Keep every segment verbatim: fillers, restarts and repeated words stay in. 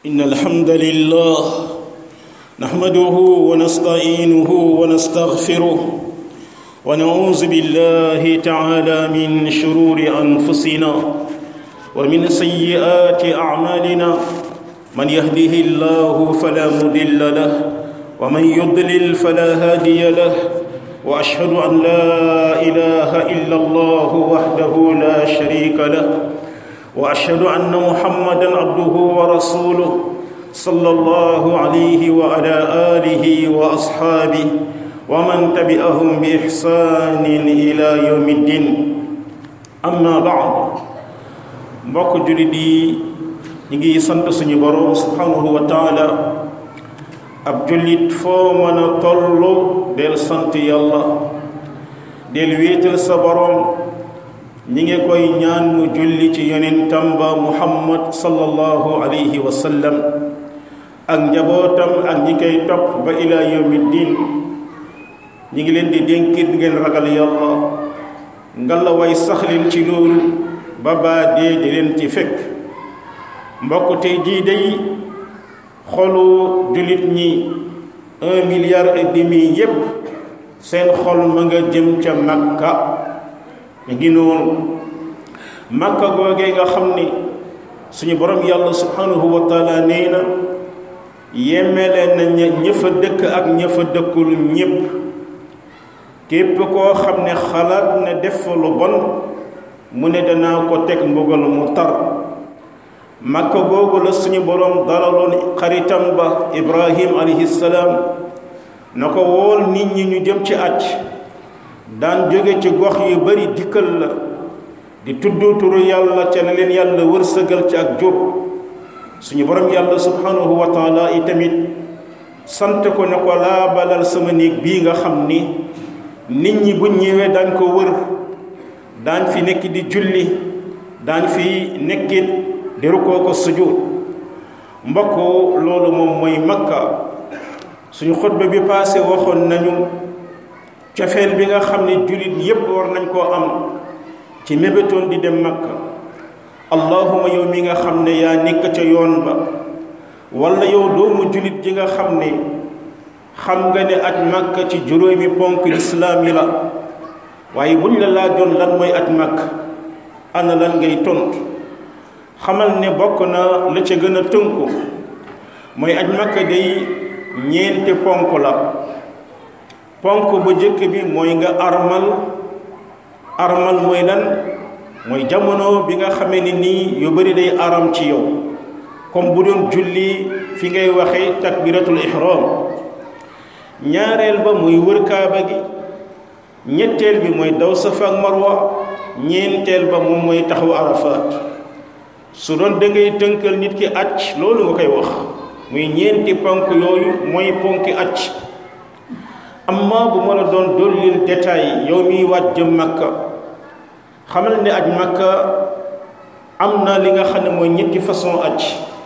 إن الحمد لله نحمده ونستعينه ونستغفره ونعوذ بالله تعالى من شرور أنفسنا ومن سيئات أعمالنا من يهده الله فلا مضل له ومن يضلل فلا هادي له وأشهد أن لا إله إلا الله وحده لا شريك له وأشهد أن محمدا عبده ورسوله صلى الله عليه وعلى آله وأصحابه ومن تبعهم بإحسان إلى يوم الدين أما بعد mbokk jullit yi ñu ngi sant suñu borom subhanahu wa taala ab jullit foo mën a tollu del sant yàlla del wéetal sa borom ñi ngi koy ñaan mu julli ci yonentam ba muhammad sallallahu alayhi wa sallam ak njabootam ak ñi koy topp ba ila yawmi diin ñi ngi leen di dénkit ngeen ragal yàlla ngalla way saxleen ci loolu ba baa dee di leen ci fekk mbokk tey jii day xolu jullit ñi un milliard et demi yépp seen xol ma nga jëm ca makka mi ngi noonu makka googee nga xam ni suñu borom yàlla subhanahu wa taala nee na yemele na ña fa dëkk ak ña fa dëkkul ñépp képp koo xam ne xalaat na def fa lu bon mu ne danaa ko teg mbugal mu tar makka googu la suñu borom dalaloon xaritam ba ibrahim alayhi salaam na ko wool nit ñi ñu jëm ci aj daan jóge ci gox yu bari dikkal la di tudd turu yàlla ca la leen yàlla wërsëgal ci ak jub suñu borom yàlla subhanahu wa taala itamit sant ko ne ko laa balal sama néeg bii nga xam ni nit ñi bu ñëwee daan ko wër daan fi nekk di julli daan fi nekkit di rukkoo ko sujud mbokk loolu moom mooy makka suñu xutba bi passé waxoon nañu cofeel bi nga xam ne jullit yépp war nañ koo am ci mébétoon di dem makka allahuma yow mi nga xam ne yaa nekk ca yoon ba wala yow doomu jullit ji nga xam ne xam nga ne aj makka ci juróomi ponk lislaam yi la waaye buñ la laajoon lan mooy aj makka ana lan ngay tontu xamal ne bokk na la ca gën a tënku mooy aj makka day ñeenti ponk la ponk bu jëkk bi mooy nga armal armal mooy lan mooy jamono bi nga xamee ni nii yu bari day aram ci yow comme bu doon julli fi ngay waxe takbiratul ihram ñaareel ba muy wër kaaba gi ñetteel bi mooy daw safa ak marwa ñeenteel ba moom mooy taxaw arafaat su doon da ngay tënkal nit ki acc loolu nga koy wax muy ñeenti ponk yooyu mooy ponki acc amma bu ma la doon dollil détail yow miy waaj jëm makka xamal ne aj makka am na li nga xam ne mooy ñetti façon aj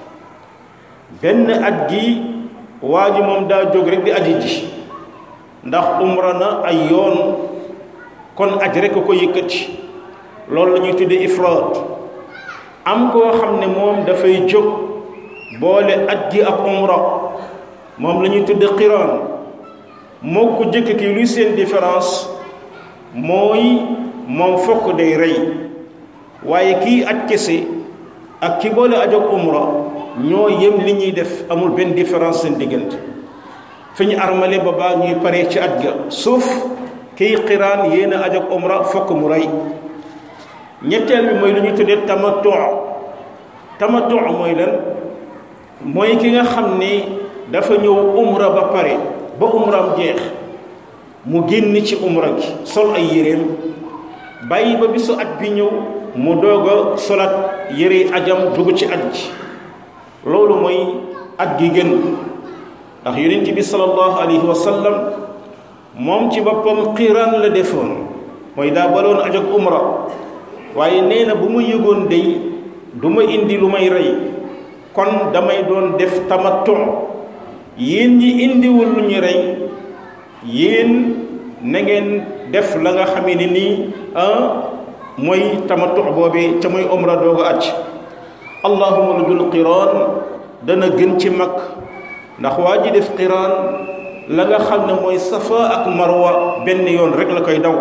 benn aj gi waa ji moom daa jóg rek di aji ji ndax umra na ay yoon kon aj rek ko yëkkati loolu la ñuy tuddee ifraad am koo xam ne moom dafay jóg boole aj gi ak umra moom la ñuy tuddee qiraan moo ko jëkk ki luy seen différence mooy moom fokk day rey waaye kii aj kese ak ki boole aj ak umra ñoo yem li ñuy def amul benn différence seen diggante fi ñu armale ba baa ñuy pare ci aj ga suuf kiy qiraan yéen a aj ak umra fokk mu rey ñetteel bi mooy lu ñuy tuddee tamattu tamattu mooy lan mooy ki nga xam ni dafa ñëw umra ba pare ba umraam jeex mu génn ci umra gi sol ay yéreem bàyyi ba bisu aj bi ñëw mu doog a solat yére ajam dugg ci aj gi loolu mooy aj gi gën ndax yonent bi sallallahu alayhi wa sallam moom ci boppam qiiraan la defoon mooy daa baloon aj ak umra waaye nee na bu ma yëgoon day du ma indi lu may rey kon damay doon def tamattu yéen ñi indiwul lu ñu rey yéen na ngeen def la nga xamee ne nii ah mooy tamattu boobee ca mooy umra dooga aj allahuma lu dul qiraan dana gën ci mag ndax waa ji def qiraan la nga xam ne mooy safa ak marwa benn yoon rek la koy daw.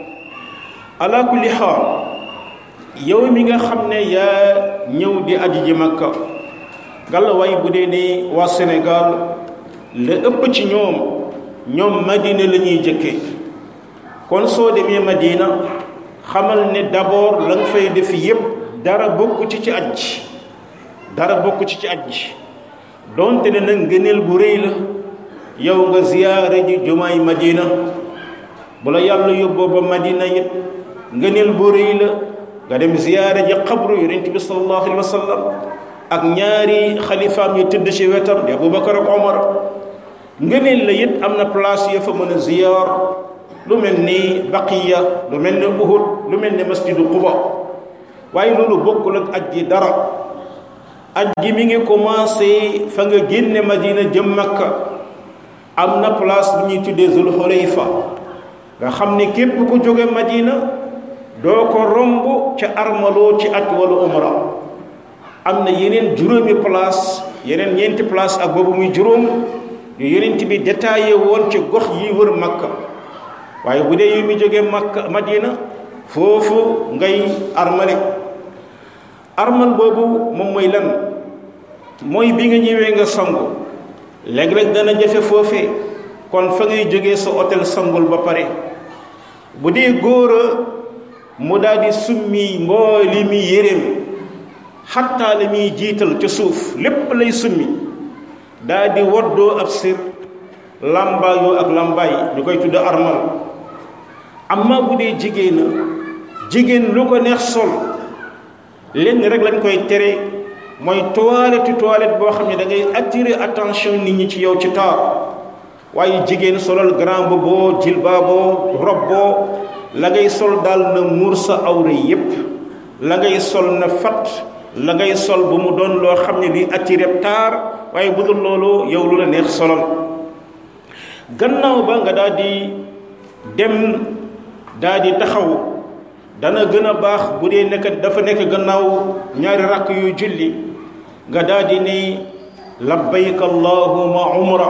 ala kulli xaal yow mi nga xam ne yaa ñëw di aji ji makka gàllawaay bu dee ni waa Sénégal la ëpp ci ñoom ñoom madina la ñuy jëkke kon soo demee madina xamal ne d'abord la nga fay def yépp dara bokku ci ci aj dara bokku ci ci aj donte ne nag ngëneel bu rëy la yow nga ziyaare ji jumaay madina bu la yàlla yóbboo ba madina it ngëneel bu rëy la nga dem ziyaare ji xabru yonent bi sallallahu alayhi wa sallam ak ñaari xalifaam yi tëdd ci wetam di Abubakar ak Omar ngëneel la it am na place ya fa mën a ziyaar lu mel ni Baqiya lu mel ni Uhud lu mel ni masjidu Quba waaye loolu bokkul ak aj gi dara aj gi mi ngi commencé fa nga génne Madina jëm Makka am na place bu ñuy tuddee Zul Xulayfa nga xam ne képp ku jóge Madina doo ko romb ca armaloo ci aj wala umra am na yeneen juróomi place yeneen ñeenti place ak boobu muy juróom yu yeneen bi détaillé woon ci gox yi wër Makka waaye bu dee yu mi jóge Makka Madina foofu ngay armale armal boobu moom mooy lan mooy bi nga ñëwee nga sangu léeg-léeg dana jafe foofee kon fa ngay jógee sa hôtel sangul ba pare bu dee góor a mu daal di summi mbooli mi yéreem xattaa la muy jiital ca suuf lépp lay summi daal di woddoo ab sir làmbaayoo ak làmbaay ñu koy tudd armal amma bu dee jigéen a jigéen lu ko neex sol lenn rek lañ koy tere mooy toilette toilette boo xam ne da ngay attirer attention nit ñi ci yow ci taar waaye jigéen solal grand boubou jilbaaboo robboo la ngay sol daal na muur sa awra yépp la ngay sol na fat la ngay sol bu mu doon loo xam ne di attirer taar waaye bu dul loolu yow lu la neex solal gannaaw ba nga daal di dem daal di taxaw dana gën a baax bu dee nekk dafa nekk gannaaw ñaari rakk yu julli nga daal di ne labbayk allahumma umra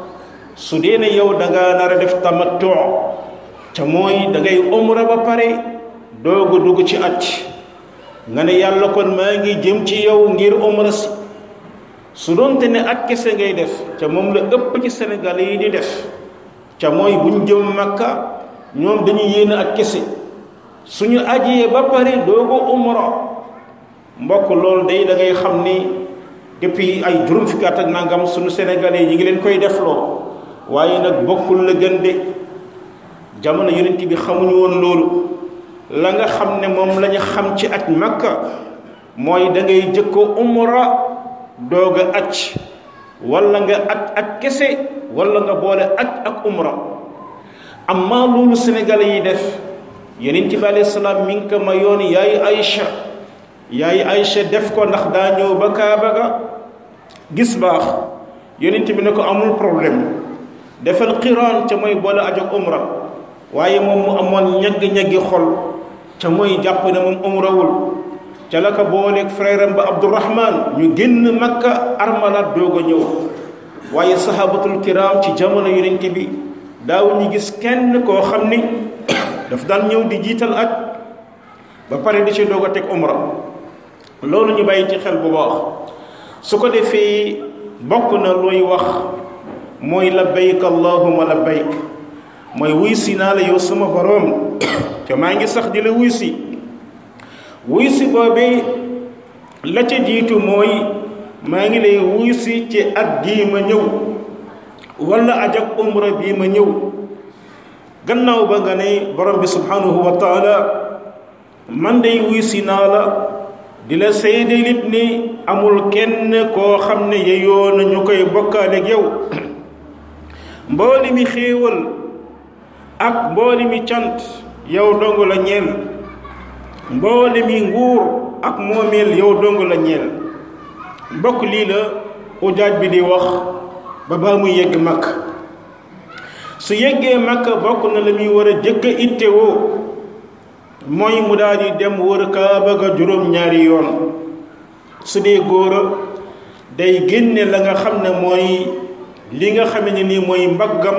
su dee ne yow da nga nar a def tamattu ca mooy da ngay umra ba pare doogu dugg ci aj nga ne yàlla kon maa ngi jëm ci yow ngir umra si su doonte ne aj kese ngay def ca moom la ëpp ci Sénégal yi di def ca mooy buñ jëm Makka ñoom dañuy yéene aj kese suñu ajiyee ba pare doogu umra mbokk loolu day da ngay xam ni depuis ay juróom fukki at ak nangam suñu sénégalais yi ngi leen koy defloo waaye nag bokkul la gën de jamono yonent bi xamuñu woon loolu la nga xam ne moom la ñu xam ci aj Makka mooy da ngay jëkko umra doog a aj wala nga aj aj kese wala nga boole aj ak umra amma loolu sénégalais yi def yonent bi alayhi salaam mi ngi ko mayoon yaay Aïcha yaay Aïcha def ko ndax daa ñëw ba Kaaba ga gis baax yonent bi ne ko amul problème defal qiraan ca mooy boole aj ak umra waaye moom mu amoon ñagg-ñaggi xol ca mooy jàpp ne moom umrawul ca la ko booleeg frère am ba Abdourahman ñu génn Makka armalaat doog a ñëw waaye sahabatul kiram ci jamono yonent bi daaw ñu gis kenn koo xam ni daf daan ñëw di jiital aj ba pare di ci doog a teg umra loolu ñu bàyyi ci xel bu baax su ko defee bokk na looy wax mooy labbayk allahumma labbayk mooy wuy si naa la yow sama boroom te maa ngi sax di la wuy si wuy si boobee la ca jiitu mooy maa ngi lay wuy si ci at gii ma ñëw wala aj ak umra bii ma ñëw gannaaw ba nga ne borom bi subhanahu wa taala man day wuy si naa la di la seede lit ni amul kenn koo xam ne yeyoo na ñu koy bokkaale ak yow mbooli mi xéewal ak mbooli mi cant yow dong la ñeel mbooli mi nguur ak moomeel yow dong la ñeel mbokk lii la ujaaj bi di wax ba baa muy yegg Makka su yeggee Makka bokk na la muy war a jëkk a ittewoo mooy mu daal di dem wër Kaaba ga juróom ñaari yoon su dee góor a day génne la nga xam ne mooy li nga xam ne nii mooy mbaggam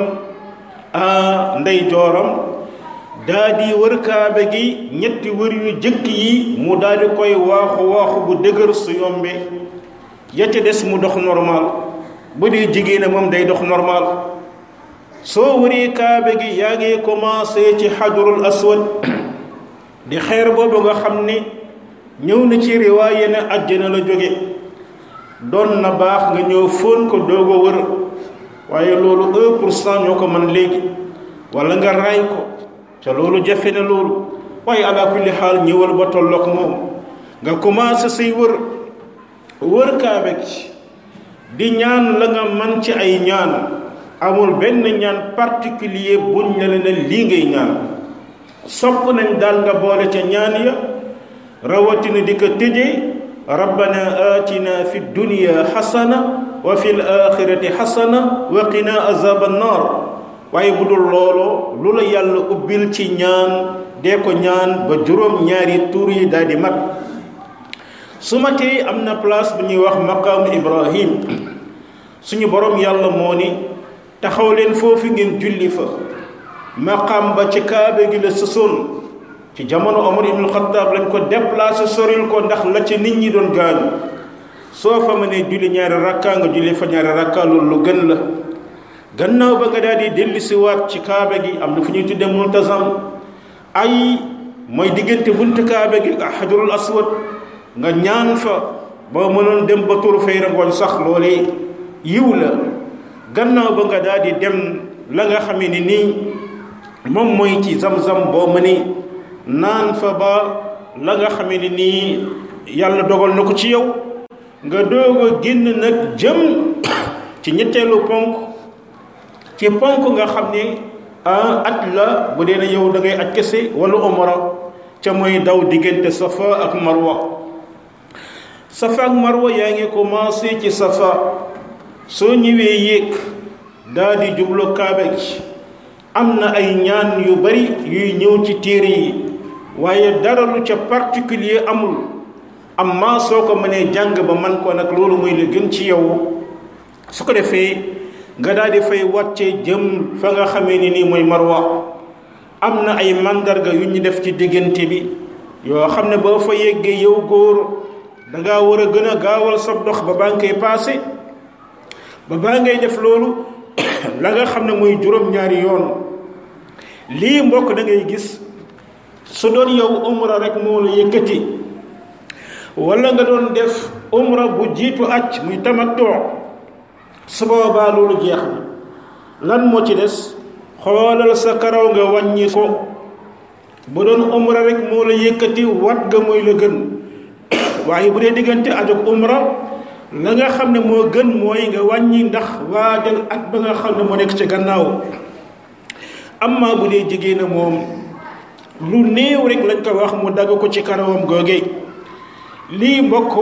a ndey jooram daa di wër kaaba gi ñetti wër yu jëkk yi mu daal di koy waaxu waaxu bu dëgër su yombe ya ca des mu dox normal bu dee jigéen moom day dox normal soo wëree kaaba gi yaa ngi commencé ci xajarul aswad di xeer boobu nga xam ne ñëw na ci riwaaye ne àjjana la jóge doon na baax nga ñëw fóon ko doog a wër waaye loolu un pour cent ñoo ko mën léegi wala nga raay ko te loolu jafe na loolu waaye ala kulli xaal ñëwal ba tollook moom nga commencé say wër wër kaaba gi di ñaan la nga man ci ay ñaan amul benn ñaan particulier buñ ne la ne lii ngay ñaan sopp nañ daal nga boole ca ñaan ya rawatina di ko tëjee rabbana atina fi dunya xasana wa fi l axirati xasana wa qina azaba annar waaye bu dul loolu lu la yàlla ubbil ci ñaan dee ko ñaan ba juróom ñaari tur yi daal di mat su ma tey am na place bu ñuy wax maqaamu ibrahim suñu borom yàlla moo ni taxaw leen foofu ngeen julli fa maqaam ba ci kaaba gi la sësoon ci jamono Omar ibn Khattab lañ ko déplacé soril ko ndax la ci nit ñi doon gaañu soo fa mënee julli ñaari rakka nga julli fa ñaari rakka loolu lu gën la gannaaw ba nga daal di dellusiwaat ci kaaba gi am na fu ñuy tudde multazam ay mooy diggante buntu kaaba gi ak xajarul aswad nga ñaan fa ba mënoon dem ba turu fay rangoon sax loolee yiw la gannaaw ba nga daal di dem la nga xam ne nii moom mooy ci zam-zam boo mënee naan fa ba la nga xam ne nii yàlla dogal na ko ci yow nga doog a génn nag jëm ci ñetteelu ponk ci ponk nga xam ne at la bu dee na yow da ngay aj kese wala umra ca mooy daw diggante safa ak marwa safa ak marwa yaa ngi commencé ci safa soo ñëwee yéeg daal di jublu kaaba gi am na ay ñaan yu bari yuy ñëw ci téere yi waaye dara lu ca particulier amul amma soo ko mënee jàng ba man ko nag loolu mooy la gën ci yow su ko defee nga daal di fay wàcce jëm fa nga xamee ni nii mooy marwa am na ay mandarga yu ñu def ci diggante bi yoo xam ne boo fa yeggee yow góor dangaa war a gën a gaawal sab dox ba baa nga koy paase ba baa ngay def loolu la nga xam ne mooy juróom-ñaari yoon lii mbokk da ngay gis su doon yow umra rek moo la yëkkati wala nga doon def umra bu jiitu aj muy tamattu su boobaa loolu jeex na lan moo ci des xoolal sa karaw nga wàññi ko bu doon umra rek moo la yëkkati wat ga mooy la gën waaye bu dee diggante aj ak umra la nga xam ne moo gën mooy nga wàññi ndax waajal at ba nga xam ne moo nekk ci gannaaw amma bu dee jigéen a moom lu néew rek lañ ko wax mu dagg ko ci karawam googe lii mbokk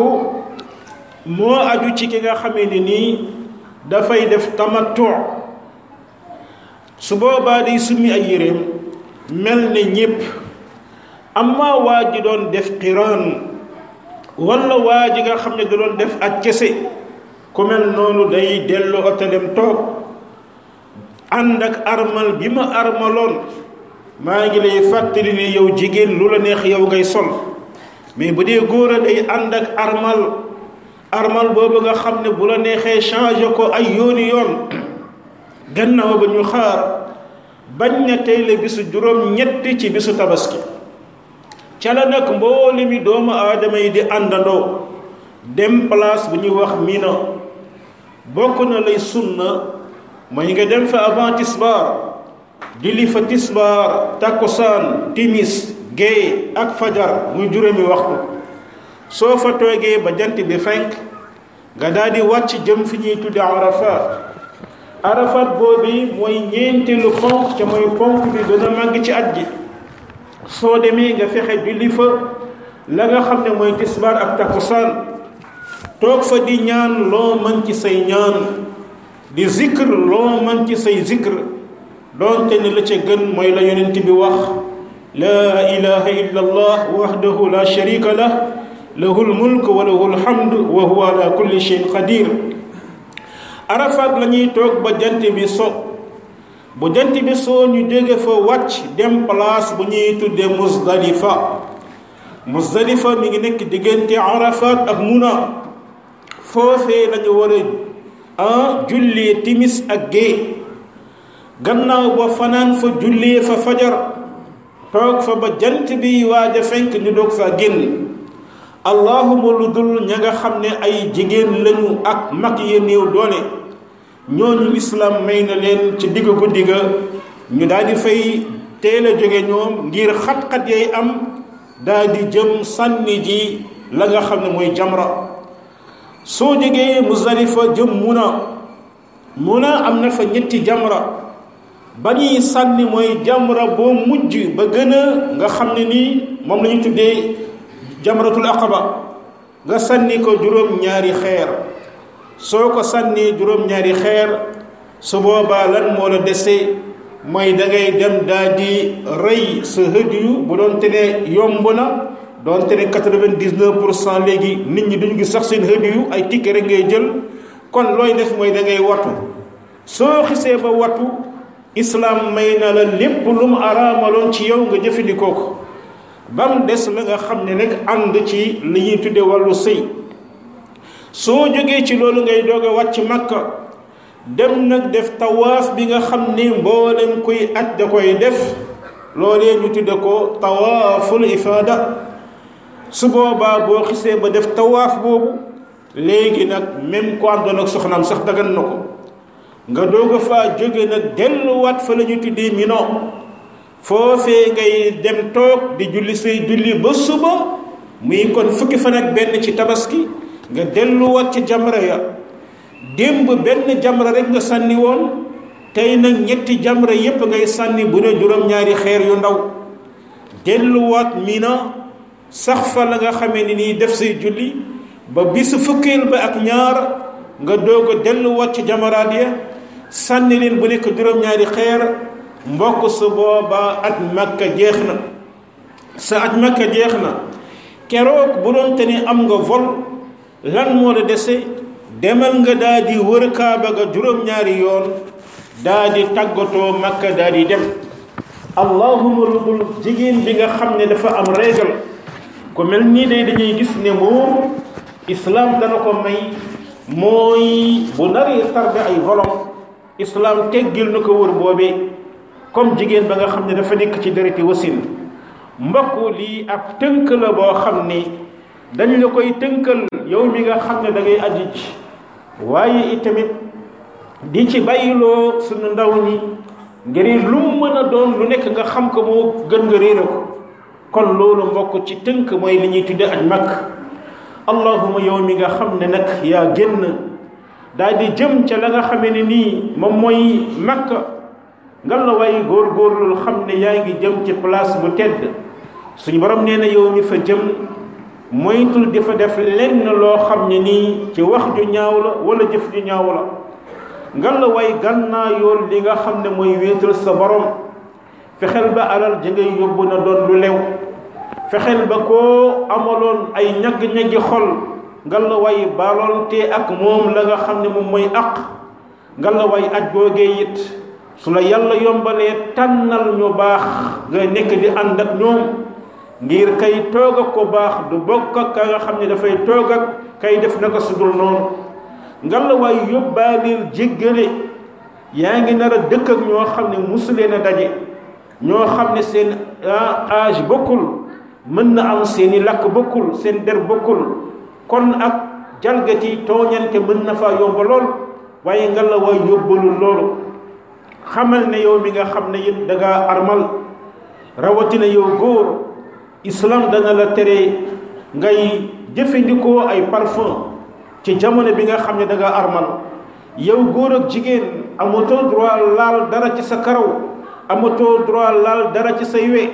moo aju ci ki nga xamee ne nii dafay def tamattu su boobaa day summi ay yéreem mel ne ñépp amma waa ji doon def qiraan walla waa ji nga xam ne da doon def ak kese ku mel noonu day dellu otelem toog ànd ak armal bi ma armaloon maa ngi lay fàttali ne yow jigéen lu la neex yow ngay sol mais bu dee góor a day ànd ak armal armal boobu nga xam ne bu la neexee changé ko ay yooni yoon gannaaw ba ñu xaar bañ na tey la bisu juróom ñetti ci bisu tabaski ca la nag mboole mi doomu aadama yi di àndandoo dem place bu ñuy wax Mina bokk na lay sunna mooy nga dem fa avant tisbaar julli fa tisbaar takkusaan timis géey ak fajar muy juróomi waxtu soo fa toogee ba jant bi fenk nga daal di wàcc jëm fi ñuy tudde Arafat Arafat boobu mooy ñeenteelu ponk ca mooy ponk bi dana màgg ci at ji soo demee nga fexe julli fa la nga xam ne mooy tisbaar ak takkusaan toog fa di ñaan loo mën ci say ñaan di zikr loo mën ci say zikr doonte ne la ca gën mooy la yonent bi wax laa ilaha illa allah wahdahu la sharika lah lahul mulk wa lahul hamd wa huwa ala kulli shay'in qadir. Arafat la ñuy toog ba jant bi so bu jant bi soo ñu jóge fa wàcc dem place bu ñuy tudde Muzdalifa. Muzdalifa mi ngi nekk diggante Arafat ak Muna. foofee lañu war a jullee timis ak gée gannaaw ba fanaan fa jullee fa fajar toog fa ba jant bi waaj a fenk ñu doog fa génn. allahuma lu dul ña nga xam ne ay jigéen lañu ak mag ya néew doole, ñooñu lislaam may na leen ci digg guddi ga ñu daal di fay teel a jóge ñoom ngir xat-xat yay am daal di jëm sànni ji la nga xam ne mooy jamra. soo jógee Muzdalifa jëm Muna Muna am na fa ñetti jamra. ba ñuy sànni mooy jamra boo mujj ba gën a nga xam ne nii moom la ñu tuddee jamratul aqaba nga sànni ko juróom-ñaari xeer. soo ko sànnee juróom-ñaari xeer su boobaa lan moo la dese mooy da ngay dem daal di rëy sa hëdiyu bu doon te ne yomb na doon te ne quatre-vingt-dix-neuf pour cent léegi nit ñi duñu gis sax seen hëdiyu ay ticket rek ngay jël. kon looy def mooy da ngay wattu soo xisee ba wattu islam may na la lépp lu mu araamaloon ci yow nga jëfandikoo ko ba mu des la nga xam ne rek ànd ci li ñuy tudde wàllu sëy. soo jógee ci loolu ngay doog a wàcc Makka dem nag def tawaaf bi nga xam ne mboolem kuy aj da koy def loolee ñu tudde ko tawaaful ifaada. su boobaa boo xisee ba def tawaaf boobu léegi nag même ko àndoon ak soxnaam sax dagan na ko nga doog a faa jóge nag delluwaat fa la ñu tuddee Mina. foofee ngay dem toog di julli say julli ba suba muy kon fukki fan ak benn ci tabaski nga delluwaat ci jamra ya. démb benn jamra rek nga sànni woon tey nag ñetti jamra yépp ngay sànni bu ne juróom-ñaari xeer yu ndaw delluwaat Mina sax fa la nga xamee ni nii def say julli ba bisu fukkeel ba ak ñaar nga doog a delluwaat ci jamaraat ya sànni leen bu nekk juróom-ñaari xeer. mbokk su boobaa aj Makka jeex na. sa aj Makka jeex na keroog bu doon te ne am nga vol lan moo la dese demal nga daal di wër Kaaba ga juróom-ñaari yoon daal di tàggatoo Makka daal di dem. allahuma lu dul jigéen bi nga xam ne dafa am régal ku mel nii day dañuy gis ne moom islam dana ko may mooy bu naree tarde ay volom islam teggil na ko wër boobee comme jigéen ba nga xam ne dafa nekk ci dereti wasin. mbokk lii ab tënk la boo xam ni dañ la koy tënkal yow mi nga xam ne da ngay aji ci waaye itamit di ci bàyyiloo suñu ndaw ñi ngir lu mu mën a doon lu nekk nga xam ko moo gën nga réere ko. kon loolu mbokk ci tënk mooy li ñuy tudde aj Makka. allahuma yow mi nga xam ne nag yaa génn daal di jëm ca la nga xamee ne nii moom mooy Makka nga la way góor-góorlu xam ne yaa ngi jëm ci place bu tedd. suñu borom nee na yow mi fa jëm moytul di fa def lenn loo xam ne nii ci wax ju ñaaw la wala jëf ju ñaaw la. nga la way gànnaa yoon li nga xam ne mooy wéetal sa borom. fexeel ba alal ja ngay yóbbu na doon lu lew. fexeel ba koo amaloon ay ñagg-ñaggi xol nga la way baloonte ak moom la nga xam ne moom mooy àq. nga la way aj googee it su la yàlla yombalee tànnal ñu baax nga nekk di ànd ak ñoom ngir kay toog ak ko baax du bokk ak ka nga xam ne dafay toog ak kay def naka su dul noonu. nga la waay yóbbaaleel jéggale yaa ngi nar a dëkk ak ñoo xam ne musu leen a daje ñoo xam ne seen âge bokkul mën na am seeni lakk bokkul seen der bokkul kon ak jalgati tooñante mën na faa yomba lool waaye nga la waay yóbbalul loolu. xamal ne yow mi nga xam ne it da ngaa armal rawatina yow góor islam dana la tere ngay jëfandikoo ay parfum ci jamono bi nga xam ne da ngaa armal. yow góor ak jigéen amatoo droit laal dara ci sa karaw amatoo droit laal dara ci say we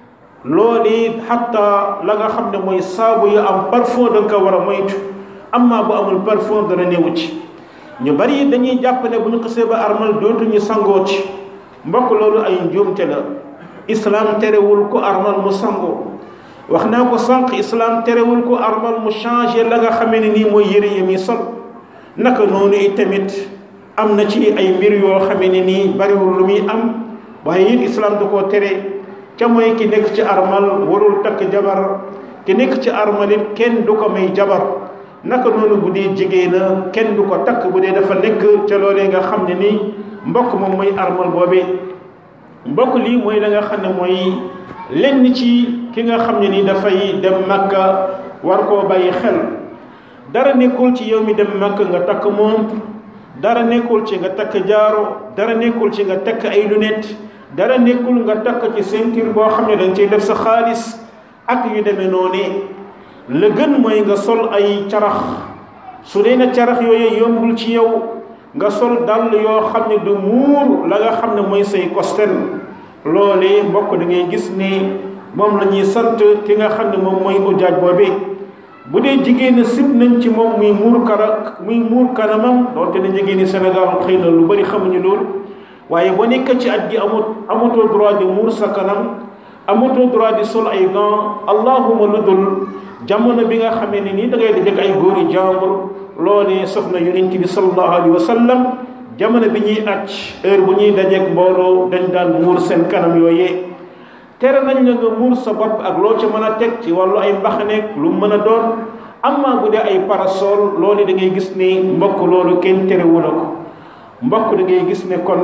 loolu xatta la nga xam ne mooy saabu yu am parfum da nga ko war a moytu amma bu amul parfum dana néewu ci. ñu bari dañuy jàpp ne bu ñu xasee ba armal dootuñu sangoo ci mbokk loolu ay njuumte la. islam terewul ku armal mu sangoo wax naa ko sànq islam terewul ko armal mu changé la nga xamee ne nii mooy yëre yi muy sol naka noonu it tamit am na ci ay mbir yoo xamee ne nii bariwul lu muy am waaye it islam da koo tere ca mooy ki nekk ci armal warul takk jabar ki nekk ci armal it kenn du ko may jabar naka noonu bu dee jigéen na kenn du ko takk bu dee dafa nekk ca loolee nga xam ne nii mbokk moom mooy armal boobee mbokk lii mooy la nga xam ne mooy lenn ci ki nga xam ne ni dafay dem makka war koo bàyyi xel dara nekkul ci yow mi dem makka nga takk montre dara nekkul ci nga takk jaaro dara nekkul ci nga takk ay lunettes dara nekkul nga takk ci ceinture boo xam ne dañ ciy def sa xaalis ak yu demee noonu la gën mooy nga sol ay carax su dee na carax yooyu yombul ci yow nga sol dàll yoo xam ne du muur la nga xam ne mooy say kostel loolee mbokk da ngay gis ni moom la ñuy sant ki nga xam ne moom mooy ujaaj boobee bu dee jigéen sib nañ ci moom muy muur kara muy muur kanamam doonte ne jigéeni Sénégal xëy na lu bari xamuñu loolu waaye boo nekk ci at gi amut amatoo droit di muur sa kanam amatoo droit di sol ay gants allahuma lu dul jamono bi nga xamee ne nii da ngay dajek ay góori jàmbur loolee soxna yonent bi sallallahu alayhi wa sallam jamono bi ñuy acc heure bu ñuy dajeek mbooloo dañ daan muur seen kanam yooyee tere nañ la nga muur sa bopp ak loo ci mën a teg ci wàllu ay mbaxaneek lu mën a doon amma bu dee ay parasol loolu da ngay gis ni mbokk loolu kenn terewu la ko mbokk da ngay gis ne kon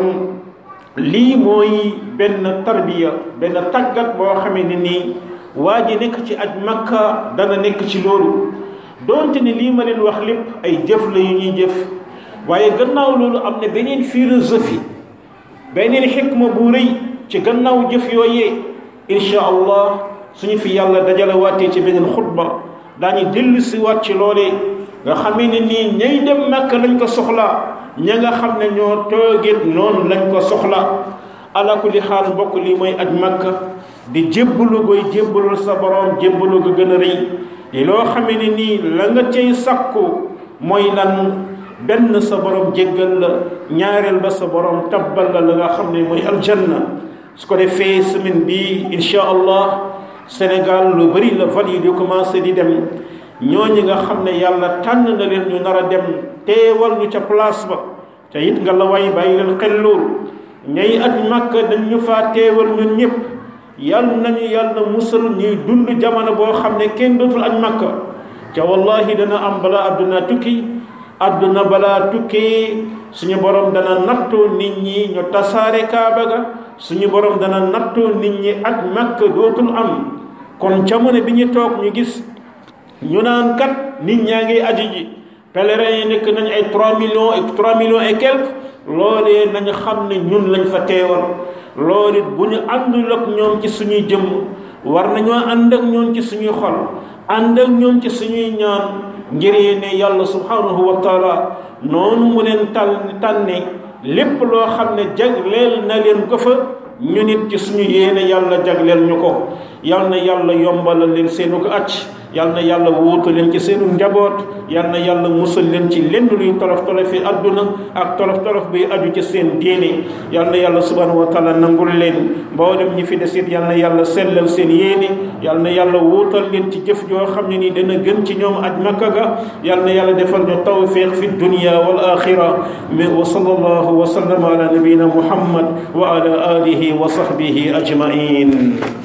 lii mooy benn tarbiya benn tàggat boo xamee ne nii waa ji nekk ci aj makka dana nekk ci loolu doonte ne lii ma leen wax lépp ay jëf la yu ñuy jëf waaye gannaaw loolu am na beneen philosophie beneen xikma bu rëy ci gannaaw jëf yooyee incha allah suñu fi yàlla dajale waatee ci beneen xutba daañu dellu si waat ci loolee nga xamee ne nii ñay dem makka lañ ko soxla ña nga xam ne ñoo toogit noonu lañ ko soxla ala kulli xaal mbokk lii mooy aj makka di jébbalu goy jébbalul sa borom jébbalu ga gën a rëy yi loo xamee ne nii la nga cay sakku mooy lan benn sa borom jéggal la ñaareel ba sa borom tabbal la la nga xam ne mooy aljanna su ko defee semaine bi incha allah Sénégal lu bëri la val yi di commencé di dem ñooñu nga xam ne yàlla tànn na leen ñu nar a dem teewal ñu ca place ba te it nga la way bàyyi leen xel loolu ñay at Makka dañ ñu faa teewal ñun ñëpp yàlla nañu yàlla musal ñuy dund jamono boo xam ne kenn dootul aj Makka te wallahi dana am balaa adduna tukki adduna balaa tukki suñu borom dana nattu nit ñi ñu tasaare kaaba ga suñu borom dana nattu nit ñi aj Makka dootul am kon jamono bi ñu toog ñu gis ñu naan kat nit ñaa ngi aji ji pèlerins yi nekk nañ ay trois millions et trois millions et quelques loolee nañu xam ne ñun lañ fa teewal loolu it bu ñu àndul ak ñoom ci suñuy jëmm war nañoo ànd ak ñoom ci suñuy xol ànd ak ñoom ci suñuy ñaan ngir ne yàlla subhanahu wa taala noonu mu leen tànn tànne lépp loo xam ne jagleel na leen ko fa ñu nit ci suñu yéene yàlla jagleel ñu ko yal na yàlla yombalal leen seenu ko acc yal na yàlla wuutu leen ci seenu njaboot yal na yàlla musal leen ci lenn luy tolof tolof fi adduna ak tolof tolof bi aju ci seen diine yal na yàlla subhanahu wa taala nangul leen mboolem ñi fi desit yal na yàlla sellal seen yéene yal na yàlla wuutal leen ci jëf joo xam ne ni dana gën ci ñoom aj makka ga yal na yàlla defal ñu tawfiq fi dunya wal axira wa sallallahu wa sallama ala nabiyina muhammad wa ala alihi wa sahbihi ajmain